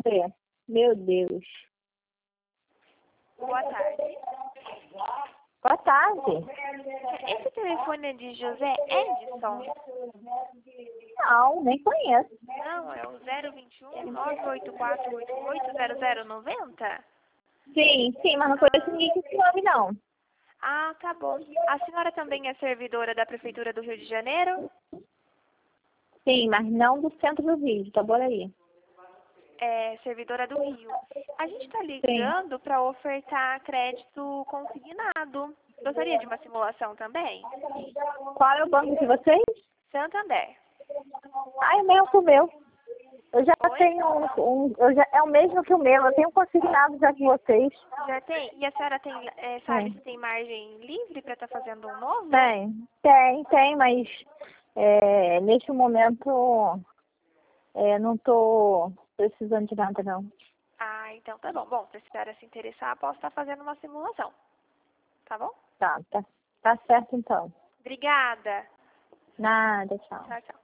B. Meu Deus. Boa tarde. Boa tarde. Esse telefone é de José Edson? Não, nem conheço. Não, é o 021 98488 0090? Sim, mas não conheço ninguém com esse nome, não. Ah, tá bom. A senhora também é servidora da Prefeitura do Rio de Janeiro? Sim, mas não do centro do Rio, de Itaboraí. É servidora do Rio. A gente está Sim. ligando para ofertar crédito consignado. Gostaria de uma simulação também? Qual é o banco de vocês? Santander. Ah, é o mesmo que o meu. Eu já Oi? tenho é o mesmo que o meu. Eu tenho consignado já com vocês. Já tem? E a senhora tem, sabe se tem margem livre para estar fazendo um novo? Tem, mas neste momento não estou precisando de nada, não. Ah, então tá bom. Bom, se a senhora se interessar, posso estar fazendo uma simulação. Tá bom? Tá certo então. Obrigada. Nada, tchau. Tchau, tchau.